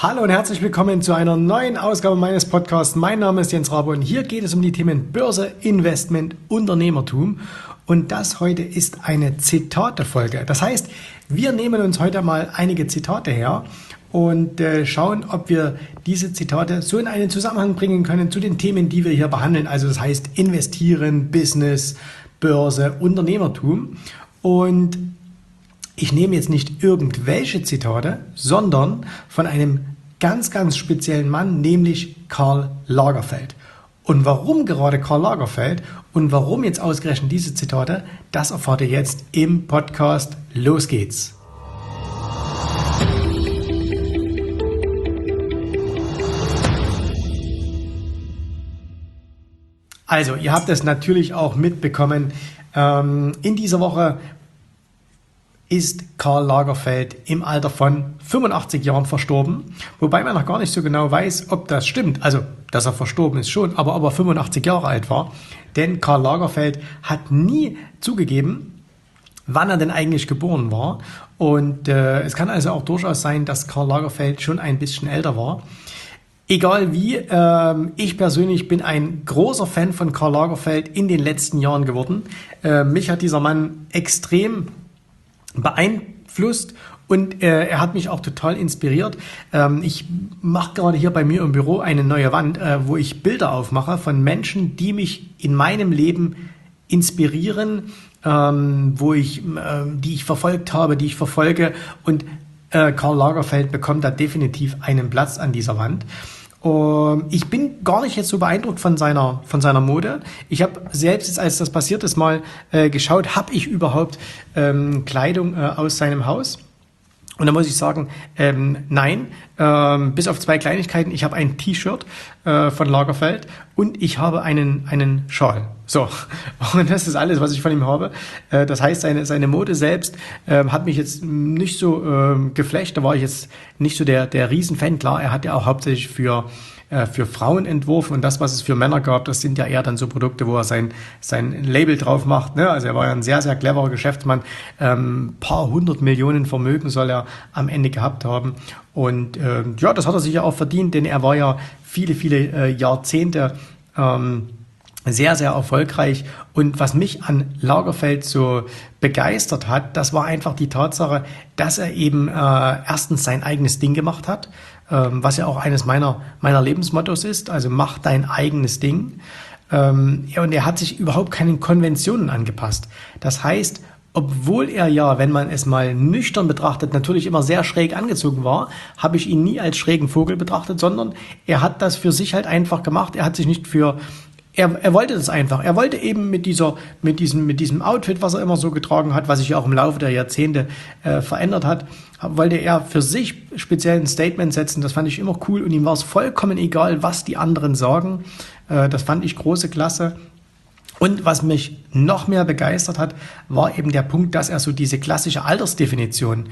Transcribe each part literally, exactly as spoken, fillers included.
Hallo und herzlich willkommen zu einer neuen Ausgabe meines Podcasts. Mein Name ist Jens Rabe und hier geht es um die Themen Börse, Investment, Unternehmertum. Und das heute ist eine Zitate-Folge. Das heißt, wir nehmen uns heute mal einige Zitate her und äh, schauen, ob wir diese Zitate so in einen Zusammenhang bringen können zu den Themen, die wir hier behandeln. Also das heißt Investieren, Business, Börse, Unternehmertum. Und ich nehme jetzt nicht irgendwelche Zitate, sondern von einem ganz, ganz speziellen Mann, nämlich Karl Lagerfeld. Und warum gerade Karl Lagerfeld und warum jetzt ausgerechnet diese Zitate, das erfahrt ihr jetzt im Podcast. Los geht's! Also, ihr habt es natürlich auch mitbekommen, ähm, in dieser Woche ist Karl Lagerfeld im Alter von fünfundachtzig Jahren verstorben, wobei man noch gar nicht so genau weiß, ob das stimmt. Also, dass er verstorben ist schon, aber ob er fünfundachtzig Jahre alt war. Denn Karl Lagerfeld hat nie zugegeben, wann er denn eigentlich geboren war. Und äh, es kann also auch durchaus sein, dass Karl Lagerfeld schon ein bisschen älter war. Egal wie, äh, ich persönlich bin ein großer Fan von Karl Lagerfeld in den letzten Jahren geworden. Äh, mich hat dieser Mann extrem beeinflusst und äh, er hat mich auch total inspiriert. Ähm, ich mache gerade hier bei mir im Büro eine neue Wand, äh, wo ich Bilder aufmache von Menschen, die mich in meinem Leben inspirieren, ähm, wo ich, äh, die ich verfolgt habe, die ich verfolge, und äh, Karl Lagerfeld bekommt da definitiv einen Platz an dieser Wand. Ich bin gar nicht jetzt so beeindruckt von seiner von seiner Mode. Ich habe selbst, als das passiert ist, mal äh, geschaut, habe ich überhaupt ähm, Kleidung äh, aus seinem Haus? Und da muss ich sagen, ähm, nein, ähm, bis auf zwei Kleinigkeiten. Ich habe ein T-Shirt äh, von Lagerfeld und ich habe einen einen Schal. So, und das ist alles, was ich von ihm habe. Äh, das heißt, seine seine Mode selbst äh, hat mich jetzt nicht so äh, geflasht. Da war ich jetzt nicht so der der Riesenfan. Klar, er hat ja auch hauptsächlich für für Frauen entworfen, und das, was es für Männer gab, das sind ja eher dann so Produkte, wo er sein sein Label drauf macht. Ne? Also er war ja ein sehr, sehr cleverer Geschäftsmann. Ähm, paar hundert Millionen Vermögen soll er am Ende gehabt haben. Und äh, ja, das hat er sich ja auch verdient, denn er war ja viele, viele äh, Jahrzehnte ähm, sehr, sehr erfolgreich. Und was mich an Lagerfeld so begeistert hat, das war einfach die Tatsache, dass er eben äh, erstens sein eigenes Ding gemacht hat, ähm, was ja auch eines meiner meiner Lebensmottos ist, also mach dein eigenes Ding. Ähm, ja, und er hat sich überhaupt keinen Konventionen angepasst. Das heißt, obwohl er ja, wenn man es mal nüchtern betrachtet, natürlich immer sehr schräg angezogen war, habe ich ihn nie als schrägen Vogel betrachtet, sondern er hat das für sich halt einfach gemacht. Er hat sich nicht für Er, er wollte das einfach. Er wollte eben mit dieser, mit diesem, mit diesem Outfit, was er immer so getragen hat, was sich ja auch im Laufe der Jahrzehnte äh, verändert hat, wollte er für sich speziell ein Statement setzen. Das fand ich immer cool, und ihm war es vollkommen egal, was die anderen sagen. Äh, das fand ich große Klasse. Und was mich noch mehr begeistert hat, war eben der Punkt, dass er so diese klassische Altersdefinition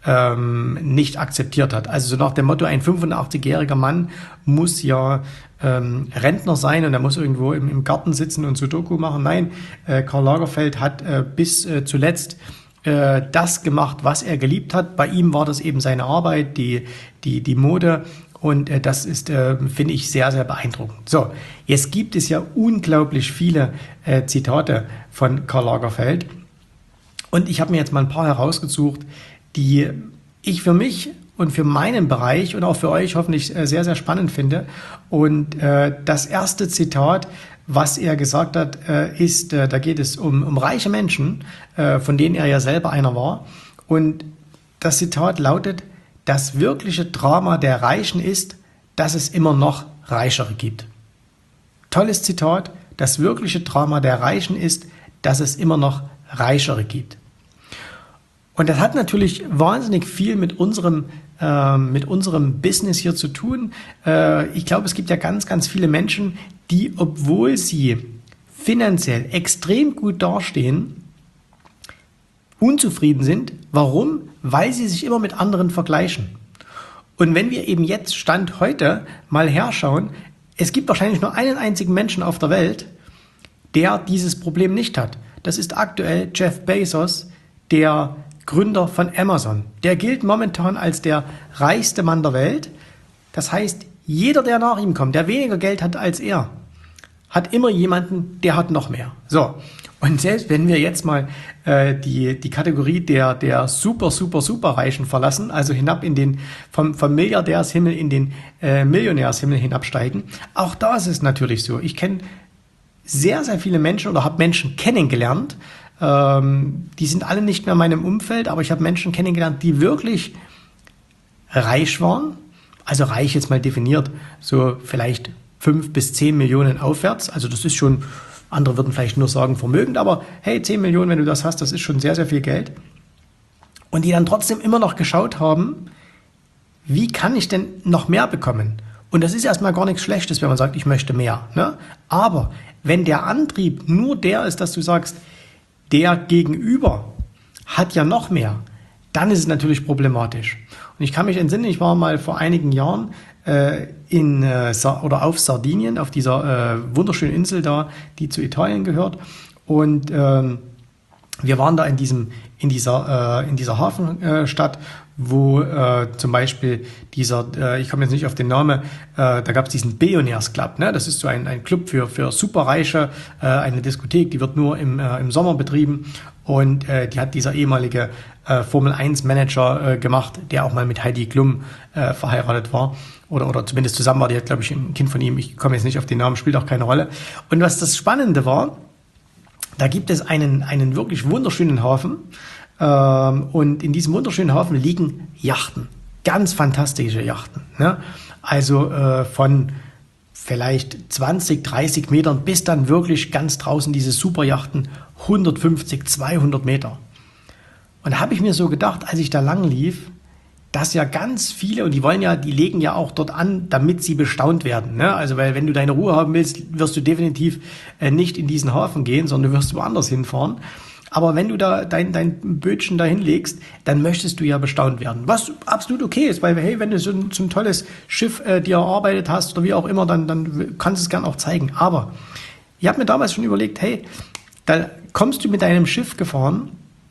ähm, nicht akzeptiert hat. Also so nach dem Motto, ein fünfundachtzigjähriger Mann muss ja ähm, Rentner sein und er muss irgendwo im, im Garten sitzen und Sudoku machen. Nein, äh, Karl Lagerfeld hat äh, bis äh, zuletzt äh, das gemacht, was er geliebt hat. Bei ihm war das eben seine Arbeit, die, die, die Mode. Und äh, das ist, äh, finde ich, sehr, sehr beeindruckend. So, jetzt gibt es ja unglaublich viele äh, Zitate von Karl Lagerfeld. Und ich habe mir jetzt mal ein paar herausgesucht, die ich für mich und für meinen Bereich und auch für euch hoffentlich äh, sehr, sehr spannend finde. Und äh, das erste Zitat, was er gesagt hat, äh, ist, äh, da geht es um, um reiche Menschen, äh, von denen er ja selber einer war. Und das Zitat lautet: Das wirkliche Drama der Reichen ist, dass es immer noch Reichere gibt. Tolles Zitat. Das wirkliche Drama der Reichen ist, dass es immer noch Reichere gibt. Und das hat natürlich wahnsinnig viel mit unserem, äh, mit unserem Business hier zu tun. Äh, ich glaube, es gibt ja ganz, ganz viele Menschen, die, obwohl sie finanziell extrem gut dastehen, unzufrieden sind. Warum? Weil sie sich immer mit anderen vergleichen. Und wenn wir eben jetzt Stand heute mal herschauen, es gibt wahrscheinlich nur einen einzigen Menschen auf der Welt, der dieses Problem nicht hat. Das ist aktuell Jeff Bezos, der Gründer von Amazon. Der gilt momentan als der reichste Mann der Welt Das heißt, jeder, der nach ihm kommt, der weniger Geld hat als er, hat immer jemanden, der hat noch mehr. So. Und selbst wenn wir jetzt mal äh, die die Kategorie der der super super super Reichen verlassen, also hinab in den vom vom Milliardärshimmel in den äh, Millionärshimmel hinabsteigen, auch da ist es natürlich so. Ich kenne sehr sehr viele Menschen oder habe Menschen kennengelernt. Ähm, die sind alle nicht mehr in meinem Umfeld, aber ich habe Menschen kennengelernt, die wirklich reich waren. Also reich jetzt mal definiert, so vielleicht fünf bis zehn Millionen aufwärts. Also das ist schon, andere würden vielleicht nur sagen vermögend, aber hey, zehn Millionen, wenn du das hast, das ist schon sehr, sehr viel Geld. Und die dann trotzdem immer noch geschaut haben, wie kann ich denn noch mehr bekommen? Und das ist erstmal gar nichts Schlechtes, wenn man sagt, ich möchte mehr. Ne? Aber wenn der Antrieb nur der ist, dass du sagst, der Gegenüber hat ja noch mehr, dann ist es natürlich problematisch. Und ich kann mich entsinnen, ich war mal vor einigen Jahren äh, in äh, Sa- oder auf Sardinien, auf dieser äh, wunderschönen Insel da, die zu Italien gehört. Und ähm, wir waren da in diesem in dieser äh, in dieser Hafenstadt, wo äh, zum Beispiel dieser, äh, ich komme jetzt nicht auf den Namen, äh, da gab es diesen Billionaires Club, ne? Das ist so ein ein Club für für Superreiche, äh, eine Diskothek, die wird nur im äh, im Sommer betrieben und äh, die hat dieser ehemalige äh, Formel eins Manager äh, gemacht, der auch mal mit Heidi Klum äh, verheiratet war oder oder zumindest zusammen war. Die hat, glaube ich, ein Kind von ihm. Ich komme jetzt nicht auf den Namen, spielt auch keine Rolle. Und was das Spannende war, da gibt es einen, einen wirklich wunderschönen Hafen ähm, und in diesem wunderschönen Hafen liegen Yachten, ganz fantastische Yachten. Ne? Also äh, von vielleicht zwanzig, dreißig Metern bis dann wirklich ganz draußen diese Superjachten, hundertfünfzig, zweihundert Meter. Und da habe ich mir so gedacht, als ich da lang lief, dass ja ganz viele, und die wollen ja, die legen ja auch dort an, damit sie bestaunt werden. Ne? Also, weil wenn du deine Ruhe haben willst, wirst du definitiv äh, nicht in diesen Hafen gehen, sondern du wirst woanders hinfahren. Aber wenn du da dein, dein Bötchen dahin legst, dann möchtest du ja bestaunt werden. Was absolut okay ist, weil, hey, wenn du so ein, so ein tolles Schiff äh, dir erarbeitet hast oder wie auch immer, dann, dann kannst du es gern auch zeigen. Aber ich habe mir damals schon überlegt, hey, da kommst du mit deinem Schiff gefahren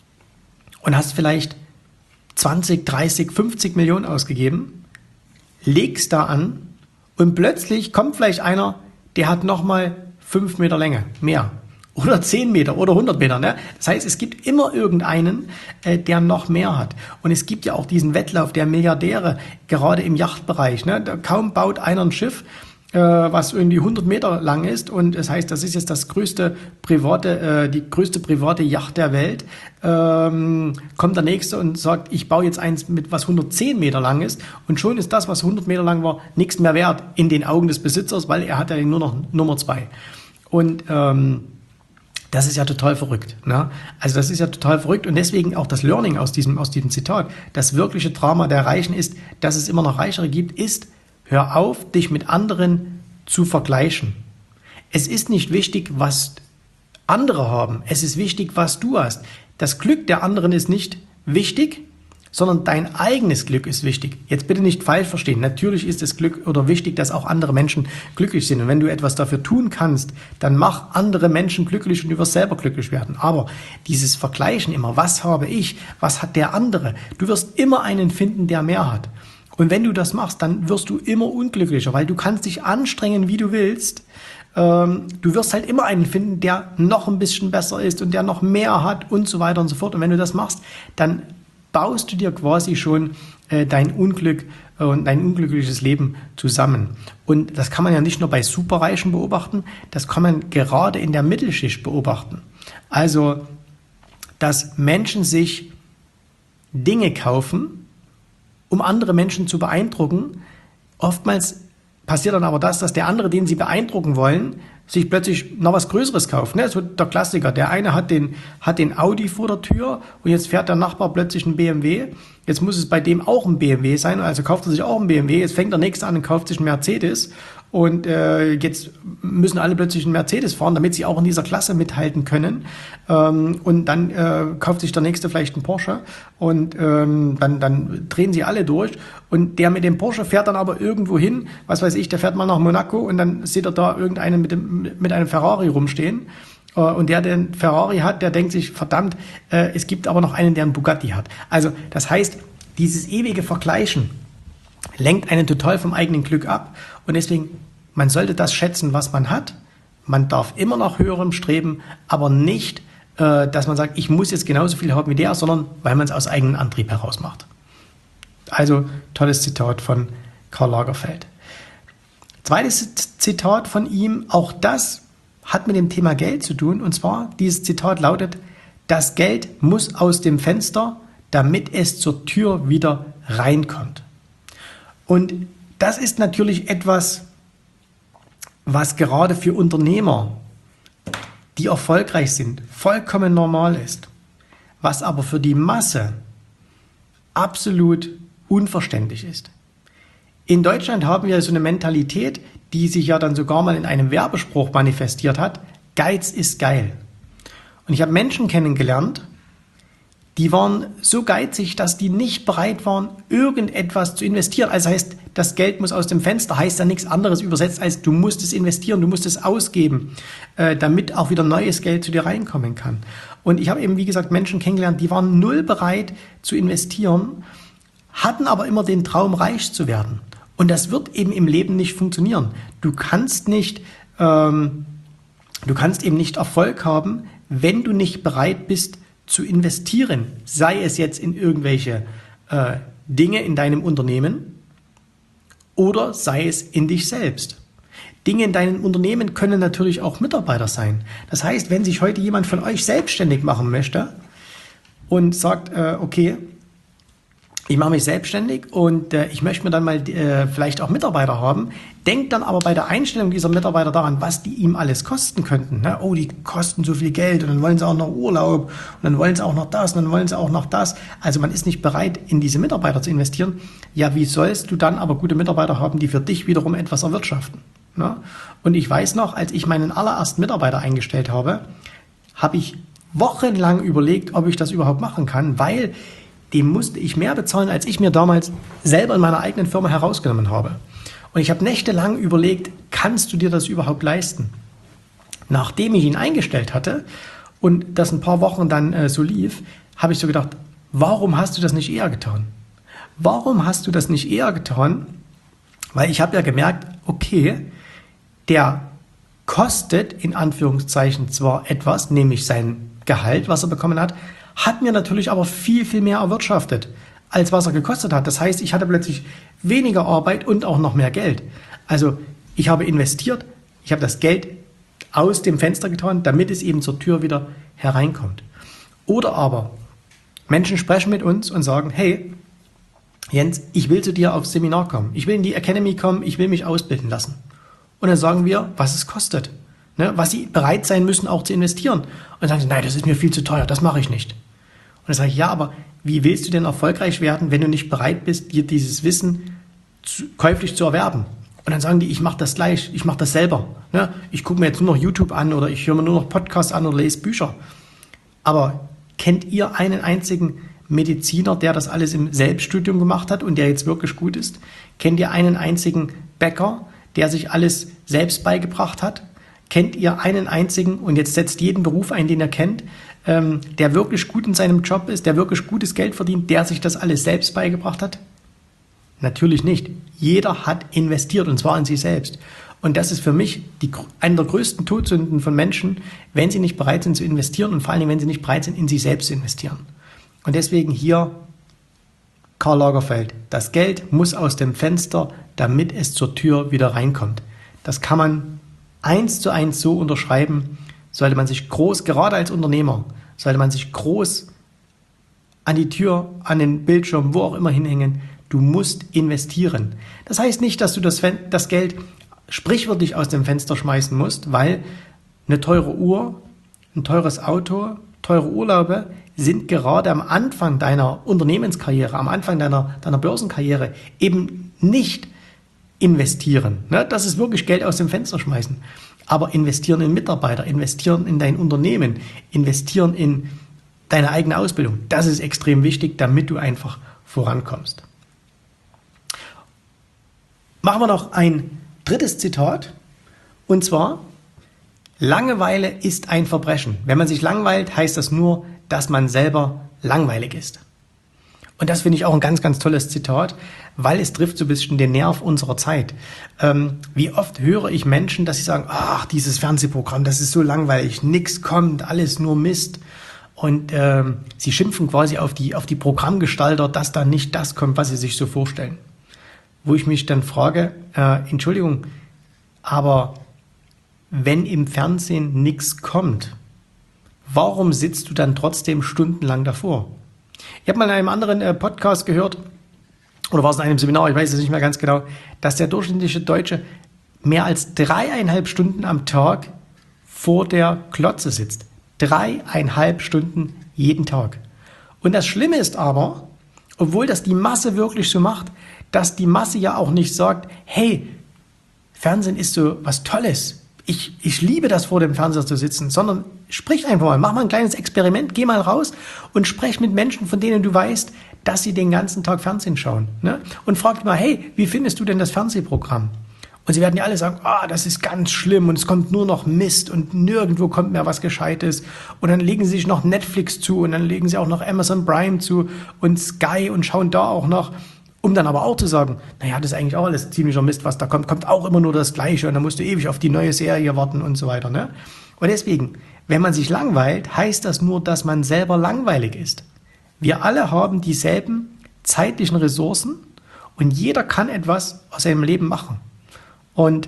und hast vielleicht zwanzig, dreißig, fünfzig Millionen ausgegeben, legst da an und plötzlich kommt vielleicht einer, der hat nochmal fünf Meter Länge, mehr. Oder zehn Meter oder hundert Meter. Ne? Das heißt, es gibt immer irgendeinen, äh, der noch mehr hat. Und es gibt ja auch diesen Wettlauf der Milliardäre, gerade im Yachtbereich. Ne? Da kaum baut einer ein Schiff, äh, was irgendwie hundert Meter lang ist. Und das heißt, das ist jetzt das größte private, äh, die größte private Yacht der Welt. Ähm, kommt der Nächste und sagt, ich baue jetzt eins mit was hundertzehn Meter lang ist. Und schon ist das, was hundert Meter lang war, nichts mehr wert in den Augen des Besitzers, weil er hat ja nur noch Nummer zwei. Und ähm, das ist ja total verrückt. Ne? Also das ist ja total verrückt und deswegen auch das Learning aus diesem, aus diesem Zitat. Das wirkliche Drama der Reichen ist, dass es immer noch Reichere gibt, ist, hör auf, dich mit anderen zu vergleichen. Es ist nicht wichtig, was andere haben. Es ist wichtig, was du hast. Das Glück der anderen ist nicht wichtig, sondern dein eigenes Glück ist wichtig. Jetzt bitte nicht falsch verstehen. Natürlich ist es Glück oder wichtig, dass auch andere Menschen glücklich sind. Und wenn du etwas dafür tun kannst, dann mach andere Menschen glücklich und du wirst selber glücklich werden. Aber dieses Vergleichen immer, was habe ich, was hat der andere? Du wirst immer einen finden, der mehr hat. Und wenn du das machst, dann wirst du immer unglücklicher, weil du kannst dich anstrengen, wie du willst. Ähm, du wirst halt immer einen finden, der noch ein bisschen besser ist und der noch mehr hat und so weiter und so fort. Und wenn du das machst, dann baust du dir quasi schon äh, dein Unglück äh, und dein unglückliches Leben zusammen. Und das kann man ja nicht nur bei Superreichen beobachten, das kann man gerade in der Mittelschicht beobachten. Also, dass Menschen sich Dinge kaufen, um andere Menschen zu beeindrucken. Oftmals passiert dann aber das, dass der andere, den sie beeindrucken wollen, sich plötzlich noch was Größeres kauft. Ne? So der Klassiker. Der eine hat den, hat den Audi vor der Tür und jetzt fährt der Nachbar plötzlich einen B M W. Jetzt muss es bei dem auch ein B M W sein, also kauft er sich auch einen B M W. Jetzt fängt der Nächste an und kauft sich einen Mercedes. Und äh, jetzt müssen alle plötzlich einen Mercedes fahren, damit sie auch in dieser Klasse mithalten können. Ähm, und dann äh, kauft sich der Nächste vielleicht einen Porsche und ähm, dann, dann drehen sie alle durch. Und der mit dem Porsche fährt dann aber irgendwo hin, was weiß ich, der fährt mal nach Monaco und dann sieht er da irgendeinen mit, dem, mit einem Ferrari rumstehen. Äh, und der, der einen Ferrari hat, der denkt sich, verdammt, äh, es gibt aber noch einen, der einen Bugatti hat. Also das heißt, dieses ewige Vergleichen, lenkt einen total vom eigenen Glück ab. Und deswegen, man sollte das schätzen, was man hat. Man darf immer nach höherem streben, aber nicht, äh, dass man sagt, ich muss jetzt genauso viel haben wie der, sondern weil man es aus eigenem Antrieb heraus macht. Also, tolles Zitat von Karl Lagerfeld. Zweites Zitat von ihm, auch das hat mit dem Thema Geld zu tun. Und zwar, dieses Zitat lautet, das Geld muss aus dem Fenster, damit es zur Tür wieder reinkommt. Und das ist natürlich etwas, was gerade für Unternehmer, die erfolgreich sind, vollkommen normal ist. Was aber für die Masse absolut unverständlich ist. In Deutschland haben wir so eine Mentalität, die sich ja dann sogar mal in einem Werbespruch manifestiert hat. Geiz ist geil. Und ich habe Menschen kennengelernt, die waren so geizig, dass die nicht bereit waren, irgendetwas zu investieren. Also heißt, das Geld muss aus dem Fenster, heißt ja nichts anderes übersetzt, als du musst es investieren, du musst es ausgeben, äh, damit auch wieder neues Geld zu dir reinkommen kann. Und ich habe eben, wie gesagt, Menschen kennengelernt, die waren null bereit zu investieren, hatten aber immer den Traum, reich zu werden. Und das wird eben im Leben nicht funktionieren. Du kannst nicht, ähm, du kannst eben nicht Erfolg haben, wenn du nicht bereit bist zu investieren. Sei es jetzt in irgendwelche äh, Dinge in deinem Unternehmen oder sei es in dich selbst. Dinge in deinem Unternehmen können natürlich auch Mitarbeiter sein. Das heißt, wenn sich heute jemand von euch selbstständig machen möchte und sagt, äh, okay, ich mache mich selbstständig und äh, ich möchte mir dann mal äh, vielleicht auch Mitarbeiter haben. Denkt dann aber bei der Einstellung dieser Mitarbeiter daran, was die ihm alles kosten könnten. Ne? Oh, die kosten so viel Geld und dann wollen sie auch noch Urlaub und dann wollen sie auch noch das und dann wollen sie auch noch das. Also man ist nicht bereit, in diese Mitarbeiter zu investieren. Ja, wie sollst du dann aber gute Mitarbeiter haben, die für dich wiederum etwas erwirtschaften? Ne? Und ich weiß noch, als ich meinen allerersten Mitarbeiter eingestellt habe, habe ich wochenlang überlegt, ob ich das überhaupt machen kann, weil dem musste ich mehr bezahlen, als ich mir damals selber in meiner eigenen Firma herausgenommen habe. Und ich habe nächtelang überlegt, kannst du dir das überhaupt leisten? Nachdem ich ihn eingestellt hatte und das ein paar Wochen dann äh, so lief, habe ich so gedacht, warum hast du das nicht eher getan? Warum hast du das nicht eher getan? Weil ich habe ja gemerkt, okay, der kostet in Anführungszeichen zwar etwas, nämlich sein Gehalt, was er bekommen hat, hat mir natürlich aber viel, viel mehr erwirtschaftet, als was er gekostet hat. Das heißt, ich hatte plötzlich weniger Arbeit und auch noch mehr Geld. Also ich habe investiert, ich habe das Geld aus dem Fenster getan, damit es eben zur Tür wieder hereinkommt. Oder aber Menschen sprechen mit uns und sagen, hey, Jens, ich will zu dir aufs Seminar kommen, ich will in die Academy kommen, ich will mich ausbilden lassen. Und dann sagen wir, was es kostet, ne, was sie bereit sein müssen, auch zu investieren. Und dann sagen sie, nein, das ist mir viel zu teuer, das mache ich nicht. Und dann sage ich, ja, aber wie willst du denn erfolgreich werden, wenn du nicht bereit bist, dir dieses Wissen zu, käuflich zu erwerben? Und dann sagen die, ich mache das gleich, ich mache das selber. Ne? Ich gucke mir jetzt nur noch YouTube an oder ich höre mir nur noch Podcasts an oder lese Bücher. Aber kennt ihr einen einzigen Mediziner, der das alles im Selbststudium gemacht hat und der jetzt wirklich gut ist? Kennt ihr einen einzigen Bäcker, der sich alles selbst beigebracht hat? Kennt ihr einen einzigen, und jetzt setzt jeden Beruf ein, den ihr kennt, ähm, der wirklich gut in seinem Job ist, der wirklich gutes Geld verdient, der sich das alles selbst beigebracht hat? Natürlich nicht. Jeder hat investiert, und zwar in sich selbst. Und das ist für mich die, eine der größten Todsünden von Menschen, wenn sie nicht bereit sind zu investieren und vor allen Dingen, wenn sie nicht bereit sind, in sich selbst zu investieren. Und deswegen hier Karl Lagerfeld. Das Geld muss aus dem Fenster, damit es zur Tür wieder reinkommt. Das kann man eins zu eins so unterschreiben. Sollte man sich groß, gerade als Unternehmer, sollte man sich groß an die Tür, an den Bildschirm, wo auch immer hinhängen. Du musst investieren. Das heißt nicht, dass du das, das Geld sprichwörtlich aus dem Fenster schmeißen musst, weil eine teure Uhr, ein teures Auto, teure Urlaube sind gerade am Anfang deiner Unternehmenskarriere, am Anfang deiner, deiner Börsenkarriere eben nicht investieren. Ne? Das ist wirklich Geld aus dem Fenster schmeißen. Aber investieren in Mitarbeiter, investieren in dein Unternehmen, investieren in deine eigene Ausbildung, das ist extrem wichtig, damit du einfach vorankommst. Machen wir noch ein drittes Zitat, und zwar: Langeweile ist ein Verbrechen. Wenn man sich langweilt, heißt das nur, dass man selber langweilig ist. Und das finde ich auch ein ganz, ganz tolles Zitat, weil es trifft so ein bisschen den Nerv unserer Zeit. Ähm, wie oft höre ich Menschen, dass sie sagen, ach, dieses Fernsehprogramm, das ist so langweilig, nix kommt, alles nur Mist. Und ähm, sie schimpfen quasi auf die, auf die Programmgestalter, dass da nicht das kommt, was sie sich so vorstellen. Wo ich mich dann frage, äh, Entschuldigung, aber wenn im Fernsehen nichts kommt, warum sitzt du dann trotzdem stundenlang davor? Ich habe mal in einem anderen äh, Podcast gehört, oder war es in einem Seminar, ich weiß es nicht mehr ganz genau, dass der durchschnittliche Deutsche mehr als dreieinhalb Stunden am Tag vor der Glotze sitzt. Dreieinhalb Stunden jeden Tag. Und das Schlimme ist aber, obwohl das die Masse wirklich so macht, dass die Masse ja auch nicht sagt, hey, Fernsehen ist so was Tolles. Ich, ich liebe das, vor dem Fernseher zu sitzen, sondern sprich einfach mal, mach mal ein kleines Experiment, geh mal raus und sprech mit Menschen, von denen du weißt, dass sie den ganzen Tag Fernsehen schauen. Ne? Und frag mal, hey, wie findest du denn das Fernsehprogramm? Und sie werden ja alle sagen, ah, das ist ganz schlimm und es kommt nur noch Mist und nirgendwo kommt mehr was Gescheites. Und dann legen sie sich noch Netflix zu und dann legen sie auch noch Amazon Prime zu und Sky und schauen da auch noch. Um dann aber auch zu sagen, naja, das ist eigentlich auch alles ziemlicher Mist, was da kommt, kommt auch immer nur das Gleiche und dann musst du ewig auf die neue Serie warten und so weiter. Ne? Und deswegen, wenn man sich langweilt, heißt das nur, dass man selber langweilig ist. Wir alle haben dieselben zeitlichen Ressourcen und jeder kann etwas aus seinem Leben machen. Und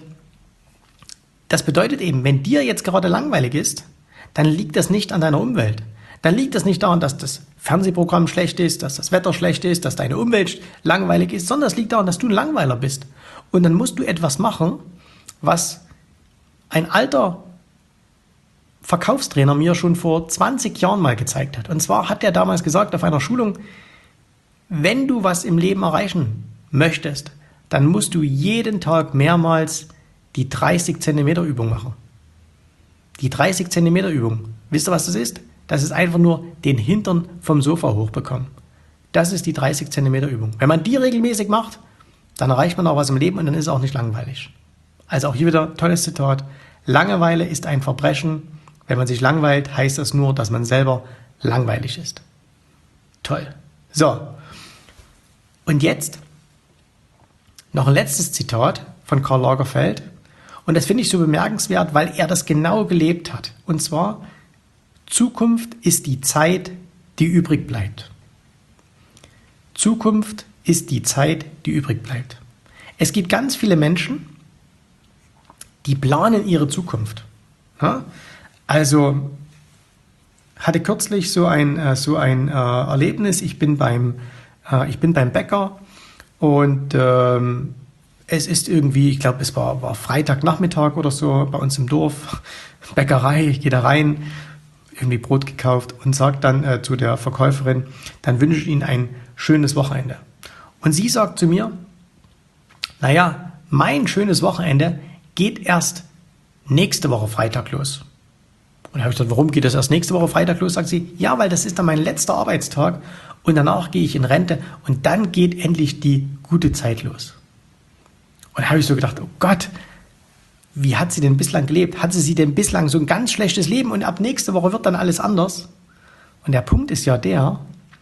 das bedeutet eben, wenn dir jetzt gerade langweilig ist, dann liegt das nicht an deiner Umwelt. Dann liegt es nicht daran, dass das Fernsehprogramm schlecht ist, dass das Wetter schlecht ist, dass deine Umwelt langweilig ist, sondern es liegt daran, dass du ein Langweiler bist. Und dann musst du etwas machen, was ein alter Verkaufstrainer mir schon vor zwanzig Jahren mal gezeigt hat. Und zwar hat er damals gesagt auf einer Schulung, wenn du was im Leben erreichen möchtest, dann musst du jeden Tag mehrmals die dreißig Zentimeter Übung machen. Die dreißig Zentimeter Übung. Wisst ihr, was das ist? Das ist einfach nur den Hintern vom Sofa hochbekommen. Das ist die dreißig Zentimeter Übung. Wenn man die regelmäßig macht, dann erreicht man auch was im Leben und dann ist es auch nicht langweilig. Also auch hier wieder tolles Zitat. Langeweile ist ein Verbrechen. Wenn man sich langweilt, heißt das nur, dass man selber langweilig ist. Toll. So. Und jetzt noch ein letztes Zitat von Karl Lagerfeld. Und das finde ich so bemerkenswert, weil er das genau gelebt hat. Und zwar, Zukunft ist die Zeit, die übrig bleibt. Zukunft ist die Zeit, die übrig bleibt. Es gibt ganz viele Menschen, die planen ihre Zukunft. Ja? Also hatte kürzlich so ein, äh, so ein äh, Erlebnis. Ich bin beim, äh, ich bin beim Bäcker und ähm, es ist irgendwie, ich glaube, es war, war Freitagnachmittag oder so bei uns im Dorf, Bäckerei, ich gehe da rein, irgendwie Brot gekauft und sagt dann äh, zu der Verkäuferin, dann wünsche ich Ihnen ein schönes Wochenende. Und sie sagt zu mir, naja, mein schönes Wochenende geht erst nächste Woche Freitag los. Und da habe ich gesagt, warum geht das erst nächste Woche Freitag los? Sagt sie, ja, weil das ist dann mein letzter Arbeitstag und danach gehe ich in Rente und dann geht endlich die gute Zeit los. Und da habe ich so gedacht, oh Gott, wie hat sie denn bislang gelebt? Hatte sie denn bislang so ein ganz schlechtes Leben und ab nächste Woche wird dann alles anders? Und der Punkt ist ja der,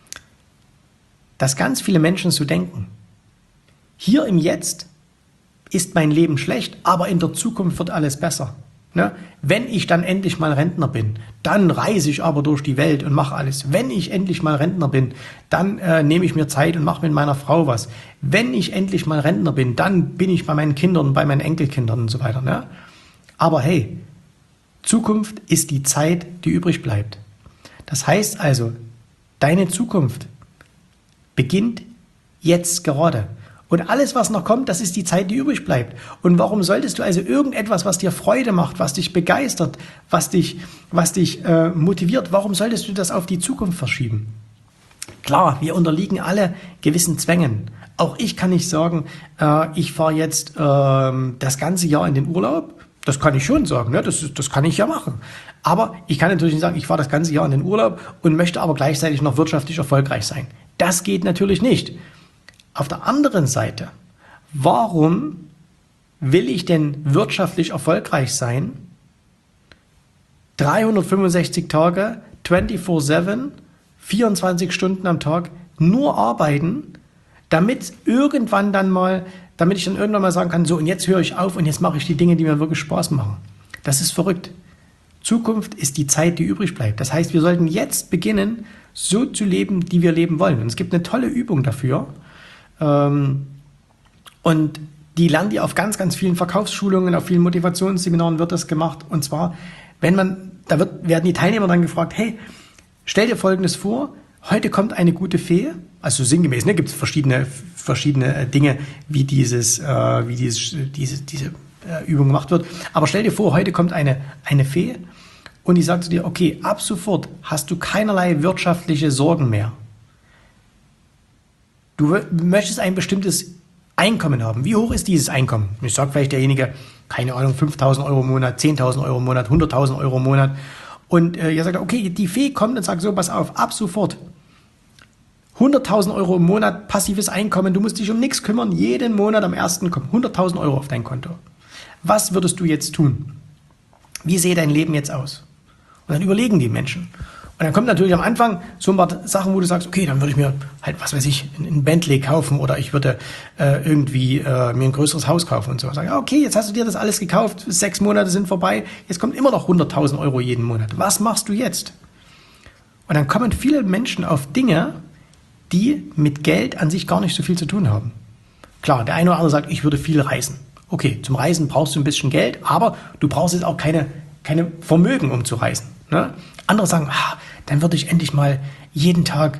dass ganz viele Menschen so denken. Hier im Jetzt ist mein Leben schlecht, aber in der Zukunft wird alles besser. Ne? Wenn ich dann endlich mal Rentner bin, dann reise ich aber durch die Welt und mache alles. Wenn ich endlich mal Rentner bin, dann äh, nehme ich mir Zeit und mache mit meiner Frau was. Wenn ich endlich mal Rentner bin, dann bin ich bei meinen Kindern, bei meinen Enkelkindern und so weiter. Ne? Aber hey, Zukunft ist die Zeit, die übrig bleibt. Das heißt also, deine Zukunft beginnt jetzt gerade. Und alles, was noch kommt, das ist die Zeit, die übrig bleibt. Und warum solltest du also irgendetwas, was dir Freude macht, was dich begeistert, was dich, was dich äh, motiviert, warum solltest du das auf die Zukunft verschieben? Klar, wir unterliegen alle gewissen Zwängen. Auch ich kann nicht sagen, äh, ich fahre jetzt äh, das ganze Jahr in den Urlaub. Das kann ich schon sagen, ne? das, das kann ich ja machen. Aber ich kann natürlich nicht sagen, ich fahre das ganze Jahr in den Urlaub und möchte aber gleichzeitig noch wirtschaftlich erfolgreich sein. Das geht natürlich nicht. Auf der anderen Seite, warum will ich denn wirtschaftlich erfolgreich sein? dreihundertfünfundsechzig Tage, vierundzwanzig sieben, vierundzwanzig Stunden am Tag, nur arbeiten, damit irgendwann dann mal, damit ich dann irgendwann mal sagen kann, so und jetzt höre ich auf und jetzt mache ich die Dinge, die mir wirklich Spaß machen. Das ist verrückt. Zukunft ist die Zeit, die übrig bleibt. Das heißt, wir sollten jetzt beginnen, so zu leben, wie wir leben wollen. Und es gibt eine tolle Übung dafür. Und die lernt ihr auf ganz, ganz vielen Verkaufsschulungen, auf vielen Motivationsseminaren wird das gemacht. Und zwar, wenn man, da wird, werden die Teilnehmer dann gefragt, hey, stell dir Folgendes vor, heute kommt eine gute Fee, also sinngemäß, ne, gibt es verschiedene, verschiedene Dinge, wie dieses, äh, wie dieses, diese, diese äh, Übung gemacht wird. Aber stell dir vor, heute kommt eine, eine Fee und die sagt zu dir, okay, ab sofort hast du keinerlei wirtschaftliche Sorgen mehr. Du w- möchtest ein bestimmtes Einkommen haben. Wie hoch ist dieses Einkommen? Ich sage vielleicht derjenige, keine Ahnung, fünftausend Euro im Monat, zehntausend Euro im Monat, hunderttausend Euro im Monat. Und äh, ihr sagt, okay, die Fee kommt und sagt so, pass auf, ab sofort hunderttausend Euro im Monat passives Einkommen, du musst dich um nichts kümmern, jeden Monat am ersten kommen hunderttausend Euro auf dein Konto. Was würdest du jetzt tun? Wie sähe dein Leben jetzt aus? Und dann überlegen die Menschen. Und dann kommt natürlich am Anfang so ein paar Sachen, wo du sagst, okay, dann würde ich mir halt, was weiß ich, ein Bentley kaufen oder ich würde äh, irgendwie äh, mir ein größeres Haus kaufen und so. Sagen, okay, jetzt hast du dir das alles gekauft, sechs Monate sind vorbei, jetzt kommt immer noch hunderttausend Euro jeden Monat. Was machst du jetzt? Und dann kommen viele Menschen auf Dinge, die mit Geld an sich gar nicht so viel zu tun haben. Klar, der eine oder andere sagt, ich würde viel reisen. Okay, zum Reisen brauchst du ein bisschen Geld, aber du brauchst jetzt auch keine, keine Vermögen, um zu reisen. Ne? Andere sagen, ah, dann würde ich endlich mal jeden Tag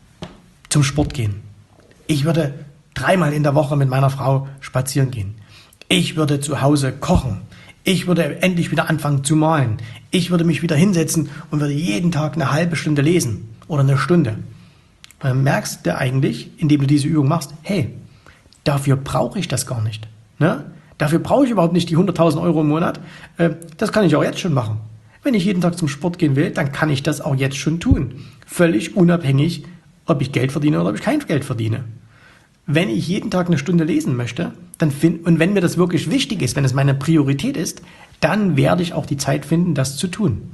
zum Sport gehen. Ich würde dreimal in der Woche mit meiner Frau spazieren gehen. Ich würde zu Hause kochen. Ich würde endlich wieder anfangen zu malen. Ich würde mich wieder hinsetzen und würde jeden Tag eine halbe Stunde lesen oder eine Stunde. Dann merkst du eigentlich, indem du diese Übung machst, hey, dafür brauche ich das gar nicht. Ne? Dafür brauche ich überhaupt nicht die hunderttausend Euro im Monat. Äh, das kann ich auch jetzt schon machen. Wenn ich jeden Tag zum Sport gehen will, dann kann ich das auch jetzt schon tun. Völlig unabhängig, ob ich Geld verdiene oder ob ich kein Geld verdiene. Wenn ich jeden Tag eine Stunde lesen möchte, dann find, und wenn mir das wirklich wichtig ist, wenn es meine Priorität ist, dann werde ich auch die Zeit finden, das zu tun.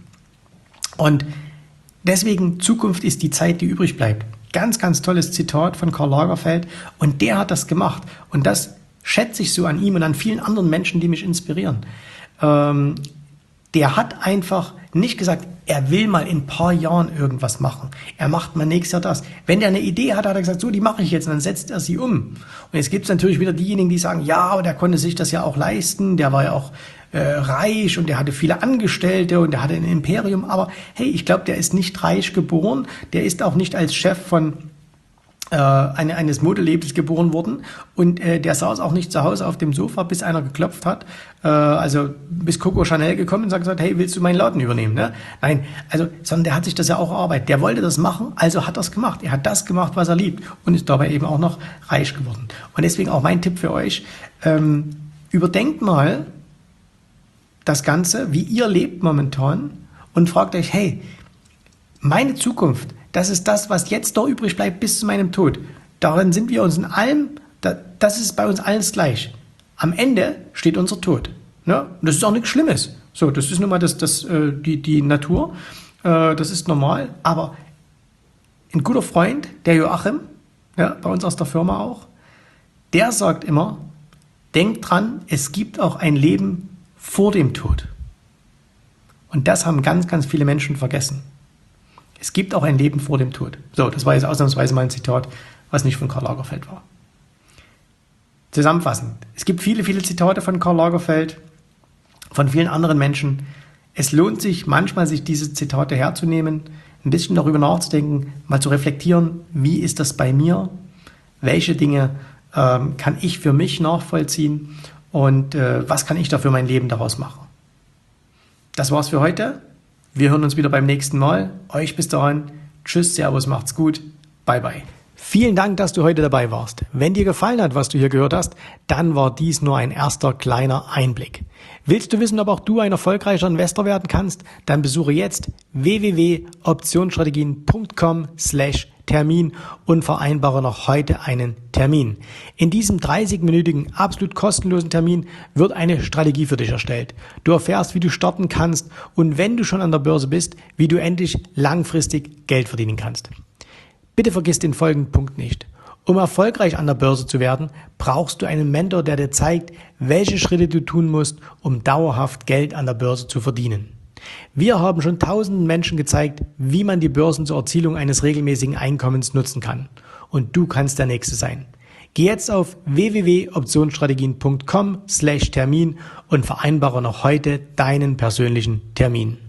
Und deswegen, Zukunft ist die Zeit, die übrig bleibt. Ganz, ganz tolles Zitat von Karl Lagerfeld. Und der hat das gemacht. Und das schätze ich so an ihm und an vielen anderen Menschen, die mich inspirieren. Ähm, der hat einfach nicht gesagt, er will mal in ein paar Jahren irgendwas machen. Er macht mal nächstes Jahr das. Wenn der eine Idee hat, hat er gesagt, so, die mache ich jetzt. Und dann setzt er sie um. Und jetzt gibt es natürlich wieder diejenigen, die sagen, ja, aber der konnte sich das ja auch leisten. Der war ja auch äh, reich und der hatte viele Angestellte und der hatte ein Imperium. Aber hey, ich glaube, der ist nicht reich geboren. Der ist auch nicht als Chef von äh, eine, eines Modelabels geboren worden. Und äh, der saß auch nicht zu Hause auf dem Sofa, bis einer geklopft hat. Äh, also bis Coco Chanel gekommen und hat gesagt, hey, willst du meinen Laden übernehmen? Ne? Nein, also, sondern der hat sich das ja auch erarbeitet. Der wollte das machen, also hat er es gemacht. Er hat das gemacht, was er liebt und ist dabei eben auch noch reich geworden. Und deswegen auch mein Tipp für euch, ähm, überdenkt mal das Ganze, wie ihr lebt momentan und fragt euch, hey, meine Zukunft, das ist das, was jetzt noch übrig bleibt bis zu meinem Tod. Darin sind wir uns in allem, das ist bei uns alles gleich. Am Ende steht unser Tod. Ne? Und das ist auch nichts Schlimmes. So, das ist nun mal das, das, die, die Natur. Das ist normal. Aber ein guter Freund, der Joachim, ja, bei uns aus der Firma auch, der sagt immer, denkt dran, es gibt auch ein Leben vor dem Tod. Und das haben ganz, ganz viele Menschen vergessen. Es gibt auch ein Leben vor dem Tod. So, das war jetzt ausnahmsweise mal ein Zitat, was nicht von Karl Lagerfeld war. Zusammenfassend, es gibt viele, viele Zitate von Karl Lagerfeld, von vielen anderen Menschen. Es lohnt sich manchmal, sich diese Zitate herzunehmen, ein bisschen darüber nachzudenken, mal zu reflektieren, wie ist das bei mir, welche Dinge ähm, kann ich für mich nachvollziehen und äh, was kann ich da für mein Leben daraus machen. Das war's für heute. Wir hören uns wieder beim nächsten Mal. Euch bis dahin. Tschüss, Servus, macht's gut. Bye, bye. Vielen Dank, dass du heute dabei warst. Wenn dir gefallen hat, was du hier gehört hast, dann war dies nur ein erster kleiner Einblick. Willst du wissen, ob auch du ein erfolgreicher Investor werden kannst? Dann besuche jetzt w w w punkt optionsstrategien punkt com slash Termin und vereinbare noch heute einen Termin. In diesem dreißigminütigen, absolut kostenlosen Termin wird eine Strategie für dich erstellt. Du erfährst, wie du starten kannst und wenn du schon an der Börse bist, wie du endlich langfristig Geld verdienen kannst. Bitte vergiss den folgenden Punkt nicht. Um erfolgreich an der Börse zu werden, brauchst du einen Mentor, der dir zeigt, welche Schritte du tun musst, um dauerhaft Geld an der Börse zu verdienen. Wir haben schon tausenden Menschen gezeigt, wie man die Börsen zur Erzielung eines regelmäßigen Einkommens nutzen kann. Und du kannst der Nächste sein. Geh jetzt auf w w w punkt optionsstrategien punkt com slash Termin und vereinbare noch heute deinen persönlichen Termin.